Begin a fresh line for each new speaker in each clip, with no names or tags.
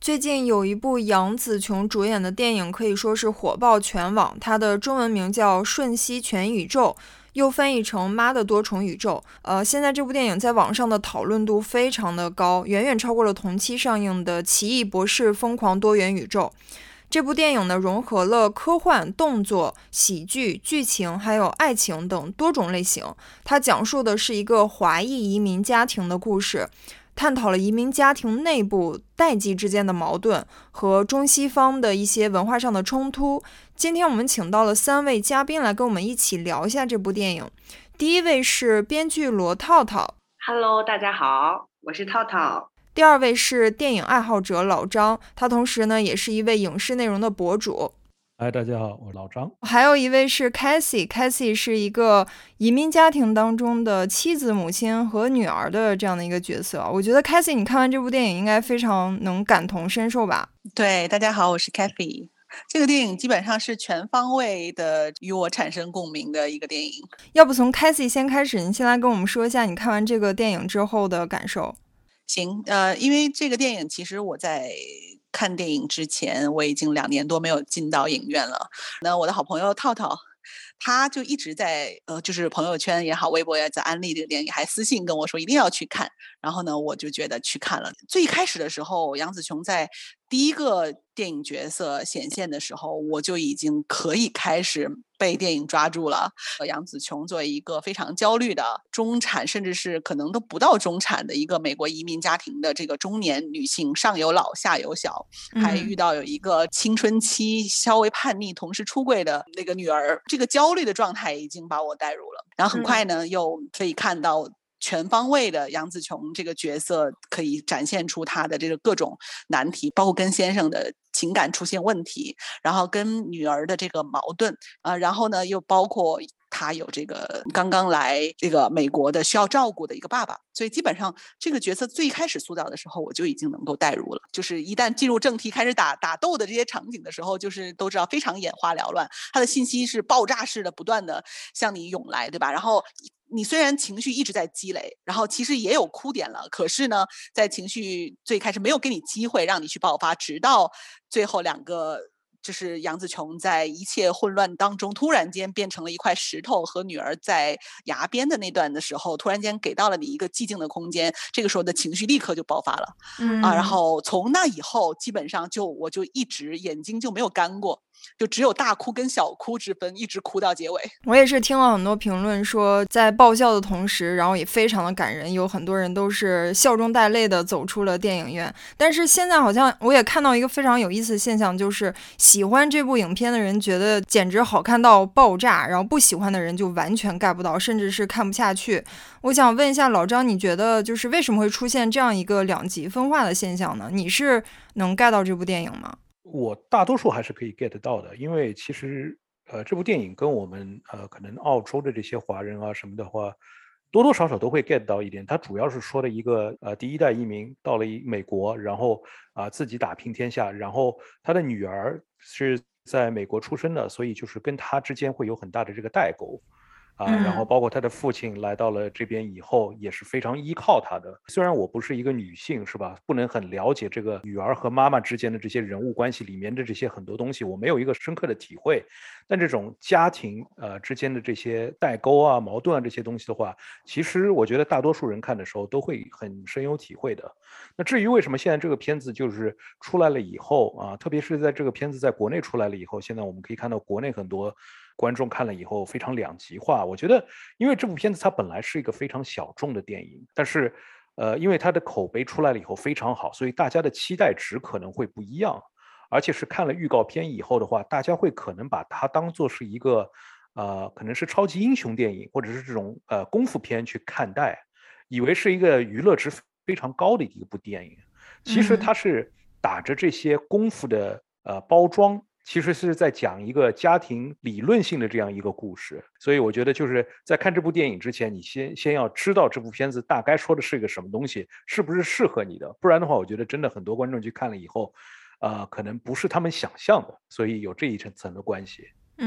最近有一部杨紫琼主演的电影可以说是火爆全网，它的中文名叫《瞬息全宇宙》，又翻译成《妈的多重宇宙》。现在这部电影在网上的讨论度非常的高，远远超过了同期上映的《奇异博士疯狂多元宇宙》。这部电影呢，融合了科幻、动作、喜剧、剧情还有爱情等多种类型。它讲述的是一个华裔移民家庭的故事，探讨了移民家庭内部代际之间的矛盾和中西方的一些文化上的冲突。今天我们请到了3位嘉宾来跟我们一起聊一下这部电影。第一位是编剧罗套套，
Hello，大家好，我是套套。
第二位是电影爱好者老张，他同时呢也是一位影视内容的博主。
嗨，大家好，我是老张。
还有一位是 Cassie，Cassie 是一个移民家庭当中的妻子、母亲和女儿的这样的一个角色。我觉得 Cassie， 你看完这部电影应该非常能感同身受吧？
对，大家好，我是 Kathy。这个电影基本上是全方位的与我产生共鸣的一个电影。
要不从 Cassie 先开始，你先来跟我们说一下你看完这个电影之后的感受。
行，因为这个电影其实我在看电影之前，我已经2年多没有进到影院了。那我的好朋友套套，他就一直在就是朋友圈也好，微博也在安利这个电影，还私信跟我说一定要去看。然后呢，我就觉得去看了。最开始的时候，杨紫琼在第一个电影角色显现的时候，我就已经可以开始被电影抓住了。杨紫琼作为一个非常焦虑的中产，甚至是可能都不到中产的一个美国移民家庭的这个中年女性，上有老下有小，还遇到有一个青春期稍微叛逆同时出柜的那个女儿，这个焦虑的状态已经把我带入了。然后很快呢，又可以看到全方位的杨紫琼这个角色可以展现出她的这个各种难题，包括跟先生的情感出现问题，然后跟女儿的这个矛盾然后呢又包括他有这个刚刚来这个美国的需要照顾的一个爸爸。所以基本上这个角色最开始塑造的时候，我就已经能够带入了。就是一旦进入正题开始打斗的这些场景的时候，就是都知道非常眼花缭乱，他的信息是爆炸式的不断的向你涌来，对吧？然后你虽然情绪一直在积累，然后其实也有哭点了，可是呢，在情绪最开始没有给你机会让你去爆发，直到最后2个就是杨紫琼在一切混乱当中突然间变成了一块石头，和女儿在崖边的那段的时候，突然间给到了你一个寂静的空间，这个时候的情绪立刻就爆发了然后从那以后基本上我就一直眼睛就没有干过，就只有大哭跟小哭之分，一直哭到结尾。
我也是听了很多评论说，在爆笑的同时，然后也非常的感人，有很多人都是笑中带泪的走出了电影院。但是现在好像我也看到一个非常有意思的现象，就是喜欢这部影片的人觉得简直好看到爆炸，然后不喜欢的人就完全 get 不到，甚至是看不下去。我想问一下老张，你觉得就是为什么会出现这样一个两极分化的现象呢？你是能 get 到这部电影吗？
我大多数还是可以 get 到的，因为其实这部电影跟我们可能澳洲的这些华人啊什么的话，多多少少都会 get 到一点。它主要是说的一个第一代移民到了美国，然后自己打拼天下，然后他的女儿是在美国出生的，所以就是跟他之间会有很大的这个代沟。然后包括他的父亲来到了这边以后，也是非常依靠他的。虽然我不是一个女性，是吧？不能很了解这个女儿和妈妈之间的这些人物关系里面的这些很多东西，我没有一个深刻的体会。但这种家庭之间的这些代沟啊、矛盾啊这些东西的话，其实我觉得大多数人看的时候都会很深有体会的。那至于为什么现在这个片子就是出来了以后特别是在这个片子在国内出来了以后，现在我们可以看到国内很多观众看了以后非常两极化。我觉得，因为这部片子它本来是一个非常小众的电影，但是，因为它的口碑出来了以后非常好，所以大家的期待值可能会不一样。而且是看了预告片以后的话，大家会可能把它当做是一个，可能是超级英雄电影或者是这种功夫片去看待，以为是一个娱乐值非常高的一部电影。其实它是打着这些功夫的包装。其实是在讲一个家庭理论性的这样一个故事，所以我觉得就是在看这部电影之前，你先要知道这部片子大概说的是一个什么东西，是不是适合你的，不然的话，我觉得真的很多观众去看了以后，可能不是他们想象的，所以有这一层的关系。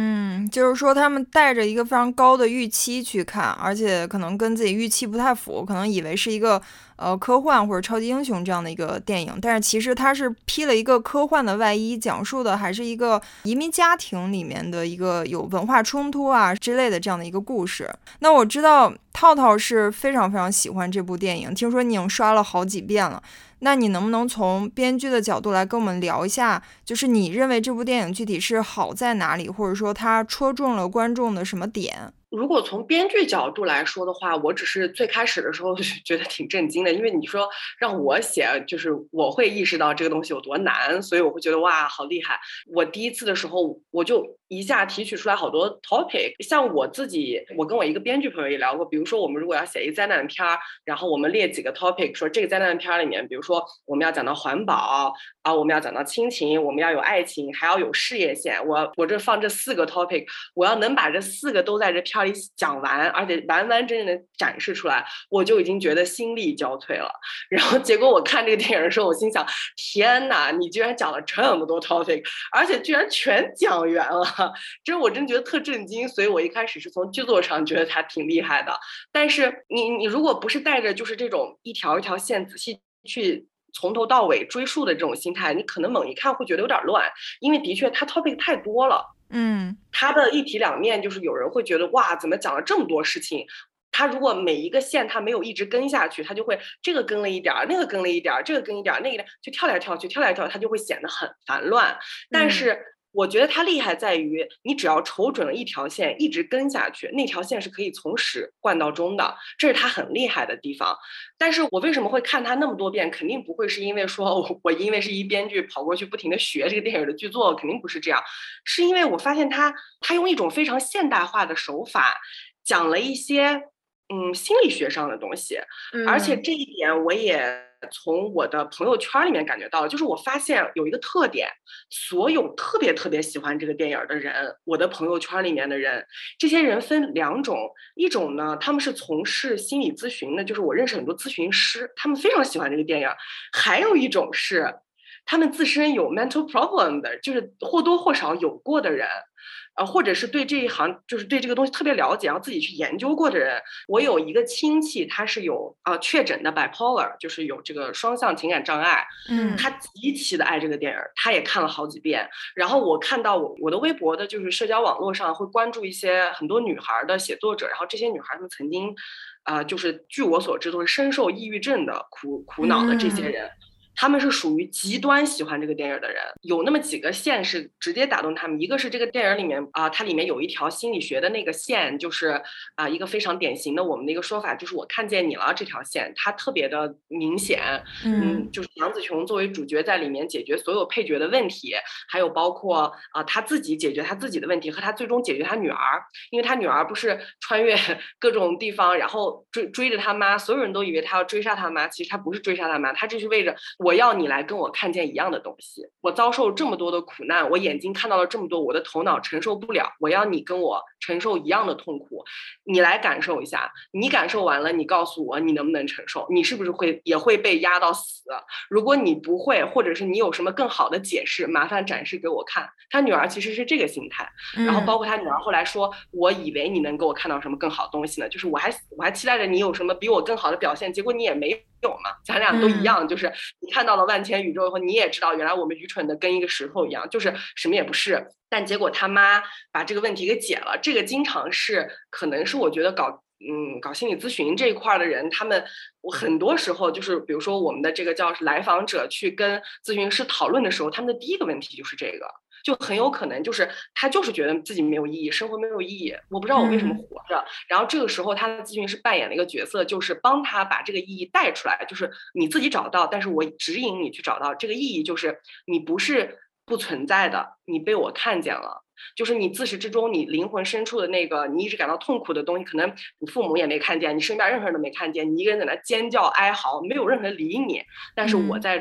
就是说他们带着一个非常高的预期去看，而且可能跟自己预期不太符，可能以为是一个科幻或者超级英雄这样的一个电影，但是其实它是披了一个科幻的外衣，讲述的还是一个移民家庭里面的一个有文化冲突啊之类的这样的一个故事。那我知道套套是非常非常喜欢这部电影，听说你已经刷了好几遍了。那你能不能从编剧的角度来跟我们聊一下，就是你认为这部电影具体是好在哪里，或者说它戳中了观众的什么点？
如果从编剧角度来说的话，我只是最开始的时候觉得挺震惊的，因为你说让我写，就是我会意识到这个东西有多难，所以我会觉得哇，好厉害。我第一次的时候，我就一下提取出来好多 topic， 像我自己，我跟我一个编剧朋友也聊过，比如说我们如果要写一个灾难片，然后我们列几个 topic， 说这个灾难片里面，比如说我们要讲到环保啊，我们要讲到亲情，我们要有爱情，还要有事业线，我这放这4个 topic， 我要能把这4个都在这片里讲完，而且完完整整的展示出来，我就已经觉得心力交瘁了。然后结果我看这个电影的时候，我心想，天哪，你居然讲了这么多 topic， 而且居然全讲完了，这我真觉得特震惊。所以我一开始是从剧作上觉得它挺厉害的，但是你如果不是带着就是这种一条一条线仔细去从头到尾追溯的这种心态，你可能猛一看会觉得有点乱，因为的确它 topic 太多了。它的一体两面，就是有人会觉得哇，怎么讲了这么多事情？它如果每一个线它没有一直跟下去，它就会这个跟了一点，那个跟了一点，这个跟一点，那个就跳来跳去，跳来跳去，它就会显得很烦乱。但是我觉得它厉害在于，你只要瞅准了一条线，一直跟下去，那条线是可以从始贯到终的，这是它很厉害的地方。但是我为什么会看它那么多遍？肯定不会是因为说我因为是一编剧跑过去不停的学这个电影的剧作，肯定不是这样，是因为我发现他用一种非常现代化的手法讲了一些心理学上的东西，而且这一点我也从我的朋友圈里面感觉到，就是我发现有一个特点，所有特别特别喜欢这个电影的人，我的朋友圈里面的人，这些人分2种，一种呢，他们是从事心理咨询的，就是我认识很多咨询师，他们非常喜欢这个电影，还有一种是他们自身有 mental problem 的，就是或多或少有过的人。或者是对这一行，就是对这个东西特别了解，然后自己去研究过的人。我有一个亲戚，他是有确诊的 bipolar， 就是有这个双向情感障碍。他极其的爱这个电影，他也看了好几遍。然后我看到我的微博的，就是社交网络上会关注一些很多女孩的写作者，然后这些女孩们曾经，就是据我所知都是深受抑郁症的苦恼的这些人。他们是属于极端喜欢这个电影的人，有那么几个线是直接打动他们。一个是这个电影里面它里面有一条心理学的那个线，就是一个非常典型的我们的一个说法，就是我看见你了这条线，它特别的明显。就是杨紫琼作为主角在里面解决所有配角的问题，还有包括他自己解决他自己的问题，和他最终解决他女儿，因为他女儿不是穿越各种地方，然后追着他妈，所有人都以为他要追杀他妈，其实他不是追杀他妈，他这是为着我要你来跟我看见一样的东西，我遭受这么多的苦难，我眼睛看到了这么多，我的头脑承受不了，我要你跟我承受一样的痛苦，你来感受一下，你感受完了，你告诉我你能不能承受，你是不是也会被压到死？如果你不会，或者是你有什么更好的解释，麻烦展示给我看。他女儿其实是这个心态，然后包括他女儿后来说，我以为你能给我看到什么更好的东西呢，就是我还期待着你有什么比我更好的表现，结果你也没有嘛，咱俩都一样，就是你看到了万千宇宙以后，你也知道原来我们愚蠢的跟一个石头一样，就是什么也不是。但结果他妈把这个问题给解了，这个经常是可能是我觉得搞心理咨询这一块的人，他们很多时候就是比如说我们的这个叫来访者去跟咨询师讨论的时候，他们的第一个问题就是这个，就很有可能就是他就是觉得自己没有意义，生活没有意义，我不知道我为什么活着。然后这个时候他的咨询师扮演了一个角色，就是帮他把这个意义带出来，就是你自己找到，但是我指引你去找到这个意义，就是你不是不存在的，你被我看见了，就是你自始至终你灵魂深处的那个你一直感到痛苦的东西，可能你父母也没看见，你身边任何人都没看见，你一个人在那尖叫哀嚎，没有任何人理你，但是我在这儿，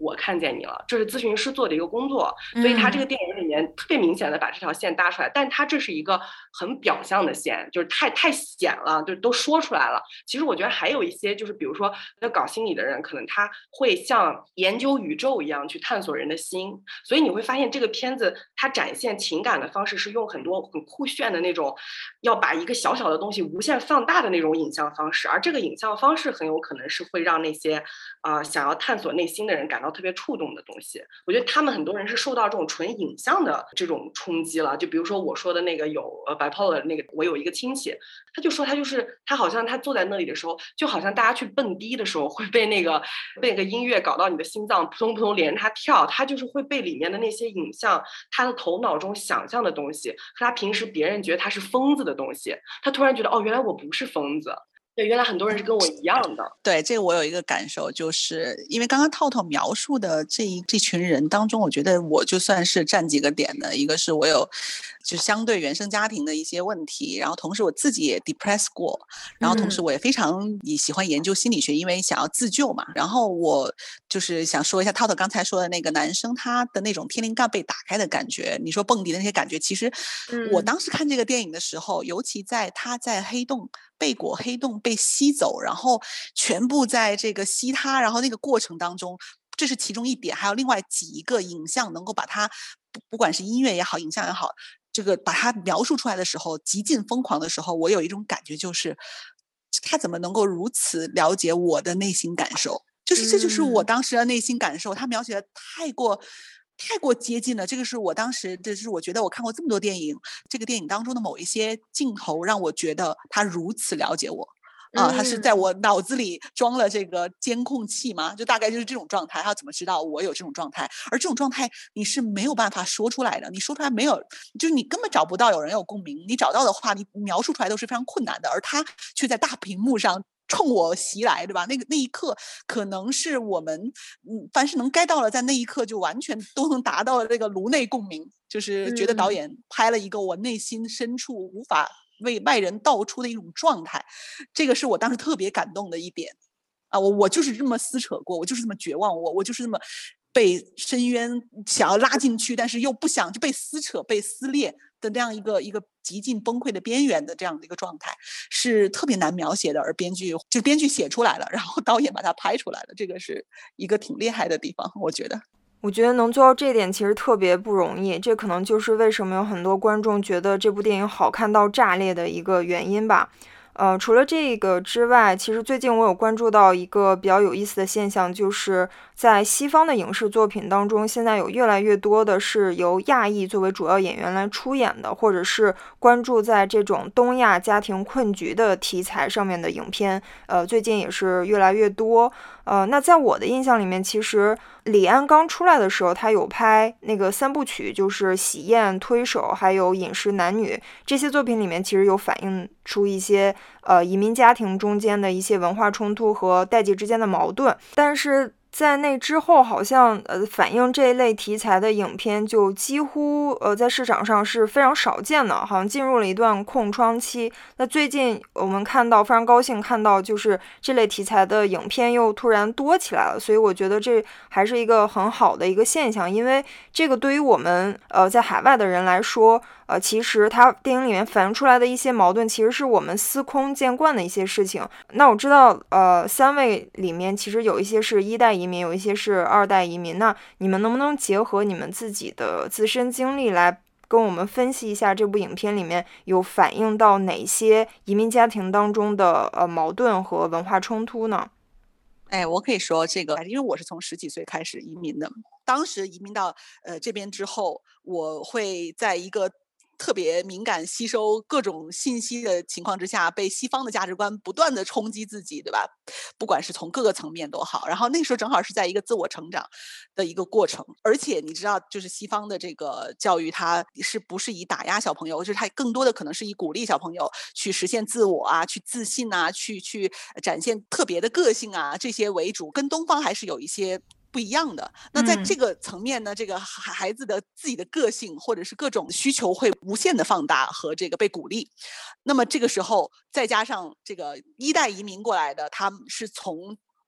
我看见你了，这是咨询师做的一个工作，所以他这个电影里面特别明显的把这条线搭出来，但他这是一个很表象的线，就是太显了，就都说出来了。其实我觉得还有一些，就是比如说搞心理的人，可能他会像研究宇宙一样去探索人的心，所以你会发现这个片子它展现情感的方式是用很多很酷炫的那种，要把一个小小的东西无限放大的那种影像方式，而这个影像方式很有可能是会让那些想要探索内心的人感到特别触动的东西。我觉得他们很多人是受到这种纯影像的这种冲击了。就比如说我说的那个有bipolar 的那个，我有一个亲戚，他就说他好像他坐在那里的时候，就好像大家去蹦迪的时候会被那个音乐搞到你的心脏扑通扑通连着他跳，他就是会被里面的那些影像，他的头脑中想象的东西和他平时别人觉得他是疯子的东西，他突然觉得哦，原来我不是疯子。对，原来很多人是跟我一样的。
对，这个我有一个感受，就是因为刚刚套套描述的这群人当中，我觉得我就算是占几个点的。一个是我有就相对原生家庭的一些问题，然后同时我自己也 depressed 过，然后同时我也非常喜欢研究心理学，因为想要自救嘛。然后我就是想说一下套套刚才说的那个男生他的那种天灵盖被打开的感觉，你说蹦迪的那些感觉，其实我当时看这个电影的时候，尤其在他在贝果黑洞被吸走，然后全部在这个吸他，然后那个过程当中，这是其中一点，还有另外几个影像能够把它不管是音乐也好，影像也好，这个把它描述出来的时候，极尽疯狂的时候，我有一种感觉，就是他怎么能够如此了解我的内心感受？就是这就是我当时的内心感受，他描写的太过接近了，这个是我当时，这是我觉得我看过这么多电影，这个电影当中的某一些镜头让我觉得他如此了解我。他是在我脑子里装了这个监控器嘛，就大概就是这种状态。他怎么知道我有这种状态？而这种状态你是没有办法说出来的，你说出来没有，就是你根本找不到有人有共鸣。你找到的话，你描述出来都是非常困难的，而他却在大屏幕上冲我袭来，对吧？那一刻，可能是我们凡是能 get 到了，在那一刻就完全都能达到这个颅内共鸣，就是觉得导演拍了一个我内心深处无法为外人道出的一种状态，这个是我当时特别感动的一点啊！我就是这么撕扯过，我就是这么绝望，我就是这么被深渊想要拉进去，但是又不想，就被撕扯、被撕裂的这样一个极尽崩溃的边缘的这样的一个状态，是特别难描写的。而编剧写出来了，然后导演把它拍出来了，这个是一个挺厉害的地方，我觉得。
我觉得能做到这一点其实特别不容易，这可能就是为什么有很多观众觉得这部电影好看到炸裂的一个原因吧。除了这个之外，其实最近我有关注到一个比较有意思的现象，就是在西方的影视作品当中，现在有越来越多的是由亚裔作为主要演员来出演的，或者是关注在这种东亚家庭困局的题材上面的影片，最近也是越来越多。那在我的印象里面，其实李安刚出来的时候，他有拍那个3部曲，就是《喜宴》、《推手》还有《饮食男女》这些作品里面，其实有反映出一些移民家庭中间的一些文化冲突和代际之间的矛盾，但是在那之后，好像反映这一类题材的影片就几乎在市场上是非常少见的，好像进入了一段空窗期。那最近我们看到，非常高兴看到，就是这类题材的影片又突然多起来了，所以我觉得这还是一个很好的一个现象，因为这个对于我们在海外的人来说，其实它电影里面反映出来的一些矛盾，其实是我们司空见惯的一些事情。那我知道3位里面其实有一些是1代移民，有一些是2代移民，那你们能不能结合你们自己的自身经历来跟我们分析一下这部影片里面有反映到哪些移民家庭当中的矛盾和文化冲突呢？
我可以说这个，因为我是从10几岁开始移民的，当时移民到这边之后，我会在一个特别敏感吸收各种信息的情况之下，被西方的价值观不断的冲击自己，对吧？不管是从各个层面都好，然后那时候正好是在一个自我成长的一个过程，而且你知道，就是西方的这个教育，它是不是以打压小朋友，就是它更多的可能是以鼓励小朋友去实现自我啊，去自信啊，去展现特别的个性啊，这些为主，跟东方还是有一些不一样的。那在这个层面呢，这个孩子的自己的个性或者是各种需求会无限的放大和这个被鼓励。那么这个时候再加上这个1代移民过来的，他们是从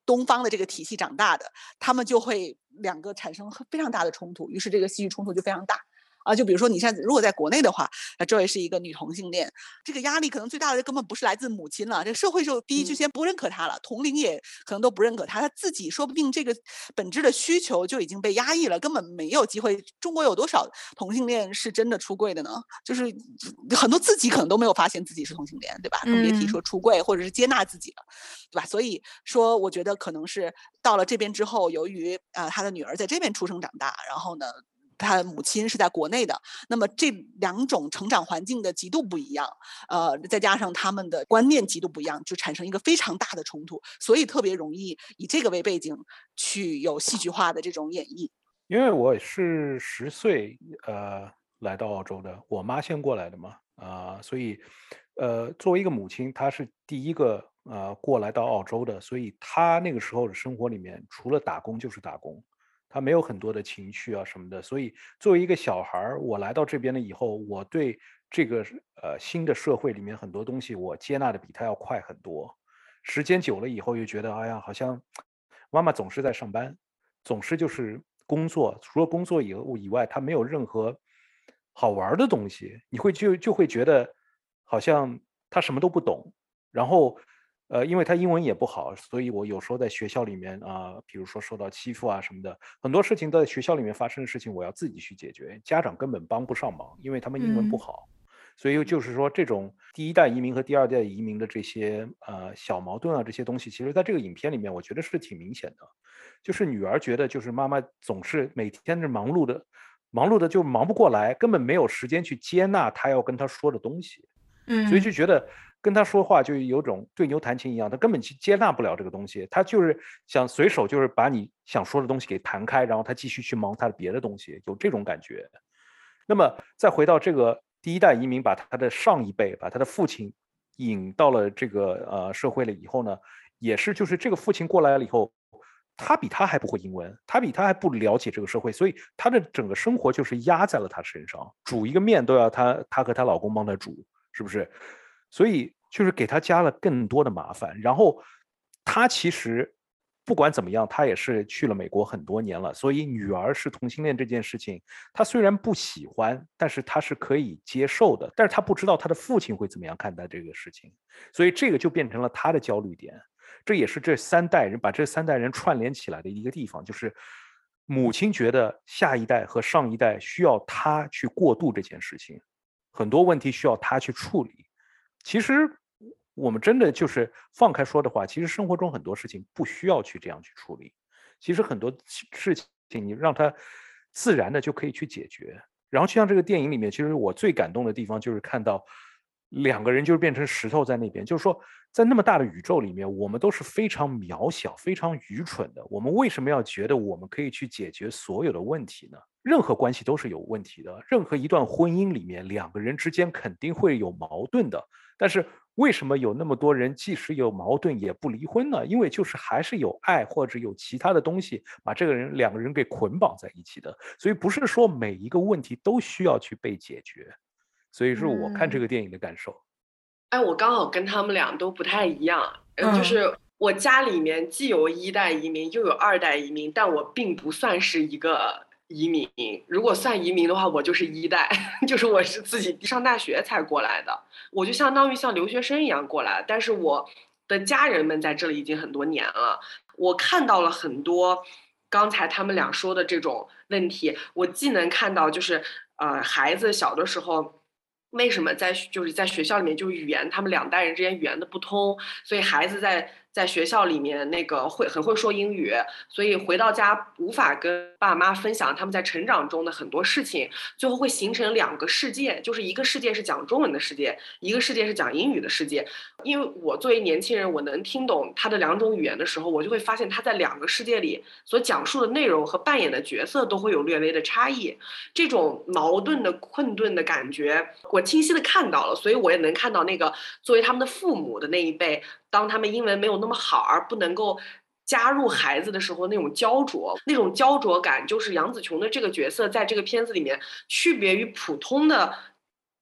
东方的这个体系长大的，他们就会两个产生非常大的冲突，于是这个戏剧冲突就非常大。就比如说你现在如果在国内的话，这位是一个女同性恋，这个压力可能最大的根本不是来自母亲了，这个社会就第一就先不认可她了，同龄也可能都不认可她，她自己说不定这个本质的需求就已经被压抑了，根本没有机会。中国有多少同性恋是真的出柜的呢？就是很多自己可能都没有发现自己是同性恋，对吧？更别提说出柜或者是接纳自己了，对吧？所以说我觉得可能是到了这边之后，由于他的女儿在这边出生长大，然后呢他母亲是在国内的，那么这两种成长环境的极度不一样，再加上他们的观念极度不一样，就产生一个非常大的冲突，所以特别容易以这个为背景去有戏剧化的这种演绎。
因为我是10岁来到澳洲的，我妈先过来的嘛，所以作为一个母亲，她是第一个过来到澳洲的，所以她那个时候的生活里面，除了打工就是打工。他没有很多的情绪啊什么的，所以作为一个小孩儿，我来到这边了以后，我对这个新的社会里面很多东西，我接纳的比他要快很多。时间久了以后，又觉得哎呀，好像妈妈总是在上班，总是就是工作，除了工作以外，他没有任何好玩的东西，你就会觉得好像他什么都不懂，然后。因为他英文也不好，所以我有时候在学校里面比如说受到欺负啊什么的，很多事情在学校里面发生的事情，我要自己去解决，家长根本帮不上忙，因为他们英文不好。所以就是说，这种第一代移民和第二代移民的这些小矛盾啊，这些东西，其实在这个影片里面，我觉得是挺明显的。就是女儿觉得，就是妈妈总是每天是忙碌的就忙不过来，根本没有时间去接纳她要跟她说的东西。所以就觉得跟他说话就有种对牛弹琴一样，他根本接纳不了这个东西，他就是想随手就是把你想说的东西给弹开，然后他继续去忙他的别的东西，有这种感觉。那么再回到这个第一代移民，把他的上一辈，把他的父亲引到了这个社会了以后呢，也是就是这个父亲过来了以后，他比他还不会英文，他比他还不了解这个社会，所以他的整个生活就是压在了他身上，煮一个面都要他和他老公帮他煮。是不是？所以就是给他加了更多的麻烦。然后他其实不管怎么样，他也是去了美国很多年了，所以女儿是同性恋这件事情，他虽然不喜欢，但是他是可以接受的。但是他不知道他的父亲会怎么样看待这个事情，所以这个就变成了他的焦虑点。这也是这3代人把这3代人串联起来的一个地方，就是母亲觉得下一代和上一代需要他去过渡这件事情。很多问题需要他去处理。其实我们真的就是放开说的话，其实生活中很多事情不需要去这样去处理。其实很多事情你让他自然的就可以去解决。然后就像这个电影里面，其实我最感动的地方就是看到2个人就是变成石头在那边，就是说在那么大的宇宙里面，我们都是非常渺小、非常愚蠢的。我们为什么要觉得我们可以去解决所有的问题呢？任何关系都是有问题的，任何一段婚姻里面2个人之间肯定会有矛盾的。但是为什么有那么多人即使有矛盾也不离婚呢？因为就是还是有爱或者有其他的东西把这个人2个人给捆绑在一起的。所以不是说每一个问题都需要去被解决。所以是我看这个电影的感受。
我刚好跟他们俩都不太一样，就是我家里面既有1代移民又有2代移民，但我并不算是一个移民。如果算移民的话，我就是1代，就是我是自己上大学才过来的，我就相当于像留学生一样过来。但是我的家人们在这里已经很多年了，我看到了很多刚才他们俩说的这种问题。我既能看到就是孩子小的时候为什么在学校里面就语言，他们2代人之间语言的不通，所以孩子在学校里面那个很会说英语，所以回到家无法跟爸妈分享他们在成长中的很多事情，最后会形成2个世界，就是一个世界是讲中文的世界，一个世界是讲英语的世界。因为我作为年轻人，我能听懂他的2种语言的时候，我就会发现他在2个世界里所讲述的内容和扮演的角色都会有略微的差异。这种矛盾的困顿的感觉我清晰的看到了，所以我也能看到那个作为他们的父母的那一辈，当他们英文没有那么好而不能够加入孩子的时候那种焦灼，那种焦灼感就是杨紫琼的这个角色在这个片子里面区别于普通的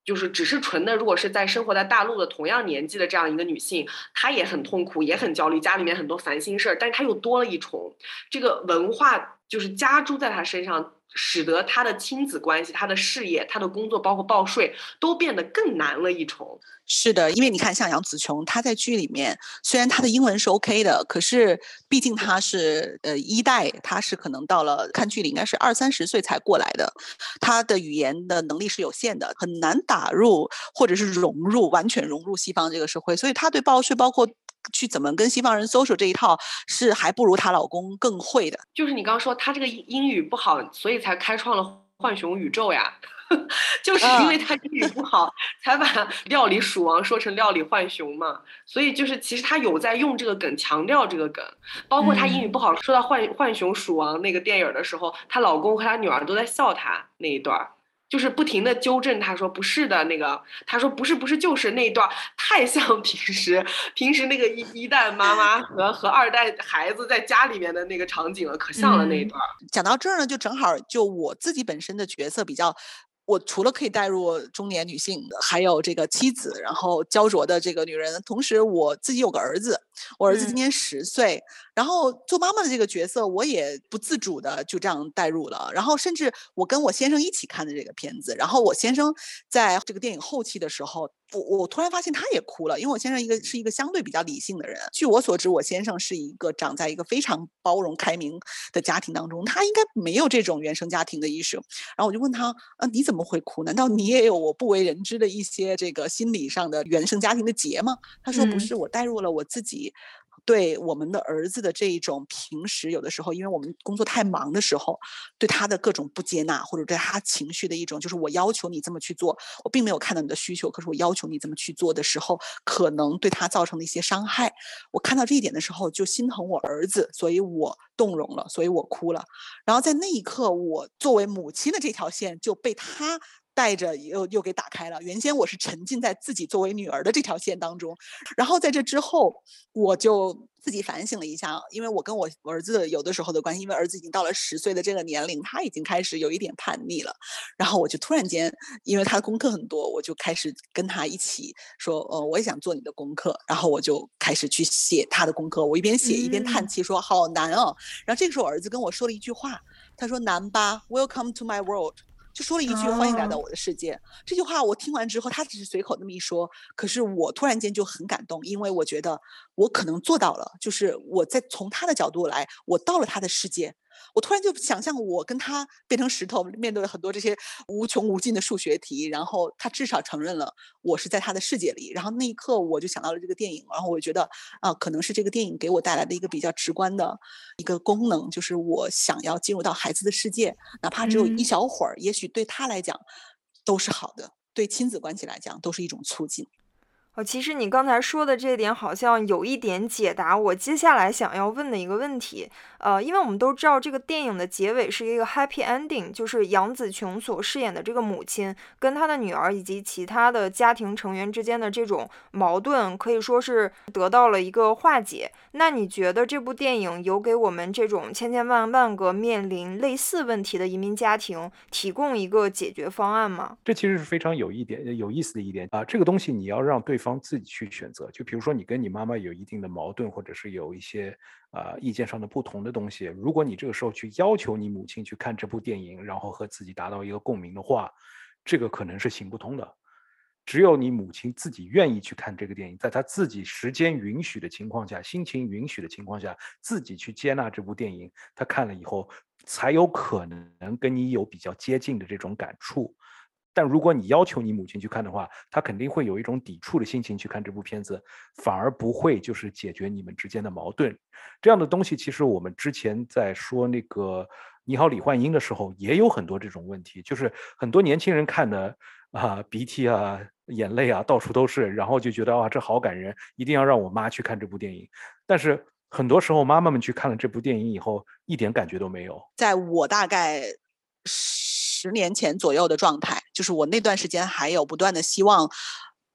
就是只是纯的，如果是在生活在大陆的同样年纪的这样一个女性，她也很痛苦，也很焦虑，家里面很多烦心事儿，但是她又多了一重，这个文化就是加诸在她身上，使得她的亲子关系、她的事业、她的工作，包括报税，都变得更难了一重。
是的，因为你看，像杨紫琼，她在剧里面虽然她的英文是 OK 的，可是毕竟她是一代，她是可能到了看剧里应该是20-30岁才过来的，她的语言的能力是有限的，很难打入或者是完全融入西方这个社会，所以她对报税包括去怎么跟西方人 social 这一套是还不如她老公更会的。
就是你刚刚说她这个英语不好，所以才开创了浣熊宇宙呀。就是因为他英语不好，才把料理鼠王说成料理浣熊嘛。所以就是其实他有在用这个梗，强调这个梗。包括他英语不好，说到浣熊鼠王那个电影的时候，她老公和她女儿都在笑他那一段，就是不停的纠正他说不是的那个，他说不是就是那一段太像平时那个一代妈妈和二代孩子在家里面的那个场景了，可像了那一段。
讲到这儿呢，就正好就我自己本身的角色比较。我除了可以带入中年女性，还有这个妻子，然后焦灼的这个女人，同时我自己有个儿子，我儿子今年10岁，然后做妈妈的这个角色，我也不自主的就这样带入了。然后甚至我跟我先生一起看的这个片子，然后我先生在这个电影后期的时候，我突然发现他也哭了，因为我先生是一个相对比较理性的人。据我所知，我先生是一个长在一个非常包容开明的家庭当中，他应该没有这种原生家庭的意识。然后我就问他，你怎么会哭？难道你也有我不为人知的一些这个心理上的原生家庭的结吗？他说不是，我带入了我自己对我们的儿子的这一种平时有的时候因为我们工作太忙的时候，对他的各种不接纳，或者对他情绪的一种就是我要求你这么去做，我并没有看到你的需求，可是我要求你这么去做的时候，可能对他造成的一些伤害。我看到这一点的时候就心疼我儿子，所以我动容了，所以我哭了。然后在那一刻，我作为母亲的这条线就被他带着又给打开了。原先我是沉浸在自己作为女儿的这条线当中，然后在这之后我就自己反省了一下，因为我跟我儿子有的时候的关系，因为儿子已经到了10岁的这个年龄，他已经开始有一点叛逆了。然后我就突然间，因为他的功课很多，我就开始跟他一起说，我也想做你的功课。然后我就开始去写他的功课，我一边写一边叹气说，好难哦。然后这个时候我儿子跟我说了一句话，他说难吧 ，Welcome to my world。就说了一句欢迎来到我的世界。这句话我听完之后，他只是随口那么一说，可是我突然间就很感动，因为我觉得我可能做到了，就是我在从他的角度来，我到了他的世界。我突然就想象我跟他变成石头，面对很多这些无穷无尽的数学题，然后他至少承认了我是在他的世界里。然后那一刻我就想到了这个电影，然后我觉得可能是这个电影给我带来的一个比较直观的一个功能，就是我想要进入到孩子的世界，哪怕只有一小会儿，也许对他来讲都是好的，对亲子关系来讲都是一种促进。
其实你刚才说的这点好像有一点解答我接下来想要问的一个问题。因为我们都知道这个电影的结尾是一个 happy ending， 就是杨紫琼所饰演的这个母亲跟她的女儿以及其他的家庭成员之间的这种矛盾可以说是得到了一个化解。那你觉得这部电影有给我们这种千千万万个面临类似问题的移民家庭提供一个解决方案吗？
这其实是非常有意思的一点啊，这个东西你要让对方自己去选择。就比如说你跟你妈妈有一定的矛盾，或者是有一些意见上的不同的东西，如果你这个时候去要求你母亲去看这部电影，然后和自己达到一个共鸣的话，这个可能是行不通的。只有你母亲自己愿意去看这个电影，在她自己时间允许的情况下，心情允许的情况下，自己去接纳这部电影，她看了以后才有可能跟你有比较接近的这种感触。但如果你要求你母亲去看的话，她肯定会有一种抵触的心情去看这部片子，反而不会就是解决你们之间的矛盾。这样的东西其实我们之前在说那个你好李焕英的时候也有很多这种问题，就是很多年轻人看的鼻涕啊眼泪啊到处都是，然后就觉得这好感人，一定要让我妈去看这部电影。但是很多时候妈妈们去看了这部电影以后一点感觉都没有。
在我大概10年前左右的状态，就是我那段时间还有不断的希望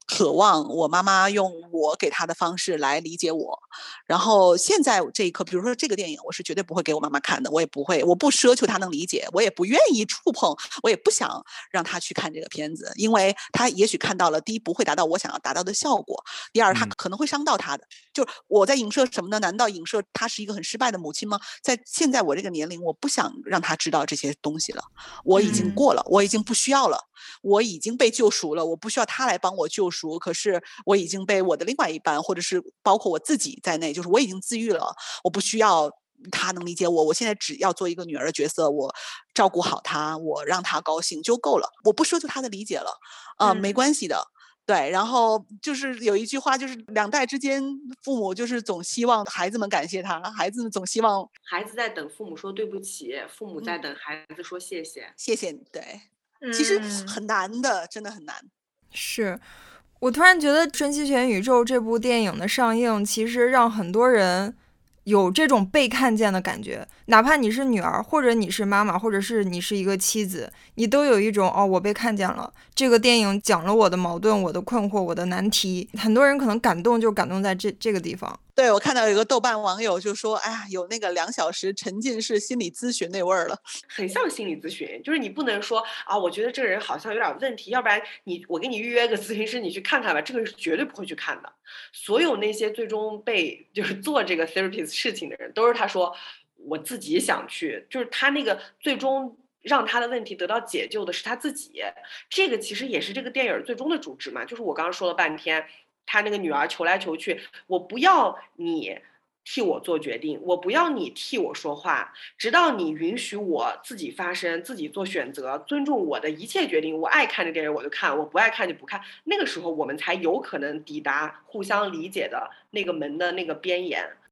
渴望我妈妈用我给她的方式来理解我。然后现在这一刻，比如说这个电影，我是绝对不会给我妈妈看的，我不奢求她能理解，我也不愿意触碰，我也不想让她去看这个片子，因为她也许看到了，第一不会达到我想要达到的效果，第二她可能会伤到她的。就是我在影射什么呢？难道影射她是一个很失败的母亲吗？在现在我这个年龄，我不想让她知道这些东西了，我已经过了，我已经不需要了。我已经被救赎了，我不需要他来帮我救赎。可是我已经被我的另外一半，或者是包括我自己在内，就是我已经自愈了，我不需要他能理解我。我现在只要做一个女儿的角色，我照顾好他，我让他高兴就够了，我不奢求他的理解了，没关系的。对，然后就是有一句话，就是两代之间，父母就是总希望孩子们感谢他，孩子们总希望
孩子在等父母说对不起，父母在等孩子说谢谢。
谢谢你。对，其实很难的，真的很难。
是，我突然觉得《瞬息全宇宙》这部电影的上映，其实让很多人有这种被看见的感觉，哪怕你是女儿，或者你是妈妈，或者是你是一个妻子，你都有一种我被看见了。这个电影讲了我的矛盾、我的困惑、我的难题，很多人可能感动就感动在这个地方。
对，我看到有一个豆瓣网友就说：“哎呀，有那个2小时沉浸式心理咨询那味儿了。”
很像心理咨询，就是你不能说我觉得这个人好像有点问题，要不然我给你预约个咨询师，你去看看吧。这个是绝对不会去看的。所有那些最终被就是做这个 therapist 事情的人，都是他说我自己想去，就是他那个最终让他的问题得到解救的是他自己。这个其实也是这个电影最终的主旨嘛，就是我刚刚说了半天。他那个女儿求来求去，我不要你替我做决定，我不要你替我说话，直到你允许我自己发声，自己做选择，尊重我的一切决定。我爱看这电影我就看，我不爱看就不看。那个时候我们才有可能抵达互相理解的那个门的那个边沿。